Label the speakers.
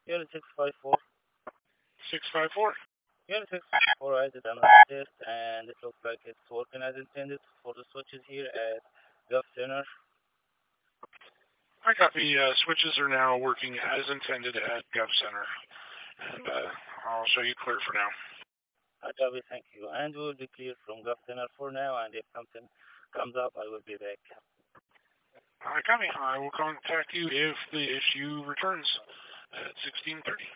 Speaker 1: Unit 654.
Speaker 2: 654.
Speaker 1: Unit 654, I did another test and it looks like it's working as intended for the switches here at Gulf Center.
Speaker 2: I copy. Switches are now working as intended at Gov Center. And I'll show you clear for now.
Speaker 1: I copy, thank you. And we will be clear from Gulf Center for now, and if something comes up, I will be back.
Speaker 2: I copy. I will contact you if the issue returns at 16:30.